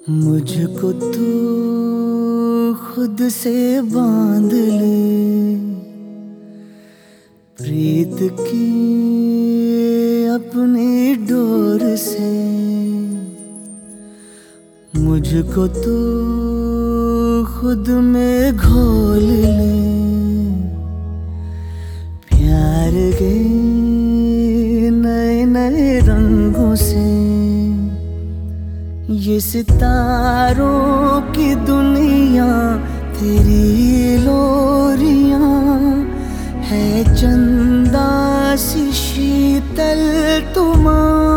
मुझको तू खुद से बांध ले, प्रीत की अपनी डोर से। मुझको तू खुद में घोल ले, प्यार के नए नए रंगों से। ये सितारों की दुनिया तेरी लोरियां है, चंदा सी शीतल तुमा।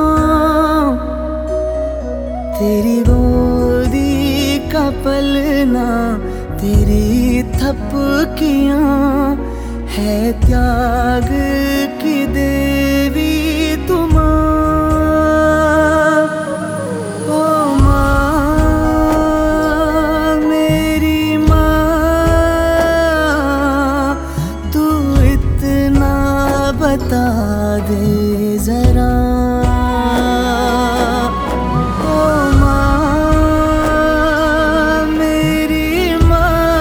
तेरी गोदी का पलना, तेरी थपकियां है त्याग की देवी तुमा। बता दे जरा ओ माँ, मेरी माँ,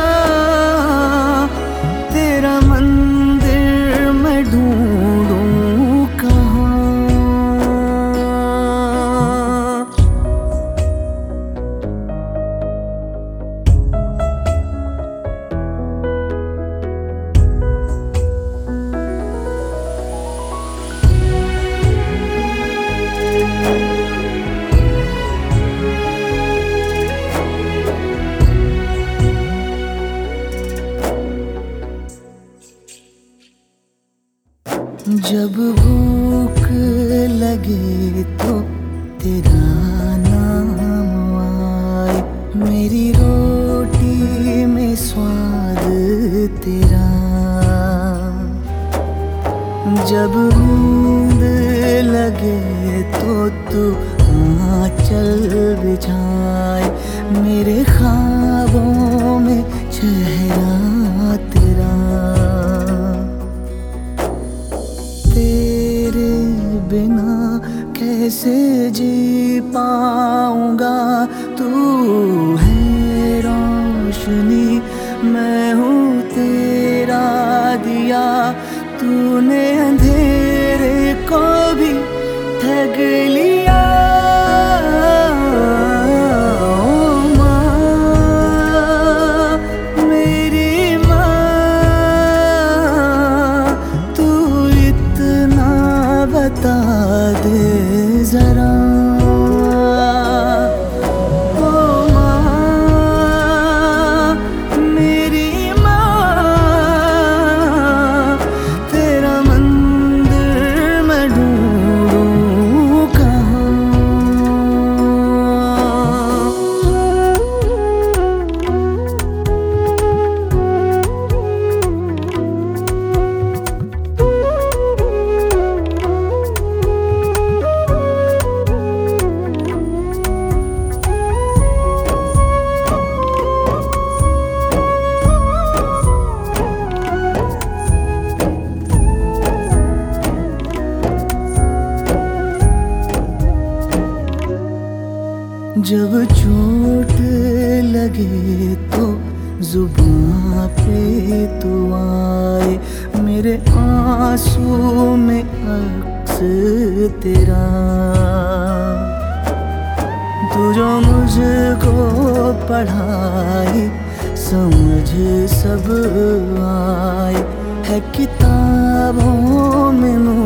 तेरा मंदिर मैं ढूंढूं कहाँ। जब भूख लगे तो तेरा नाम आए, मेरी रोटी में स्वाद तेरा। जब नींद लगे तो तू आंचल बिछाए, मेरे ख्वाबों में चेहरा तेरा। तेरे बिना कैसे जी पाऊंगा, तू है रोशनी मैं हूँ तेरा दिया। तूने अंधेरे को भी ठग लिया। बता दे जरा ओ माँ, मेरी माँ, तेरा मंदिर मैं ढूंढूं कहाँ। जब चोट लगे तो जुबां पे तू आए, मेरे आंसू में अक्स तेरा। तू जो मुझको पढ़ाए समझ सब आए, है किताबों में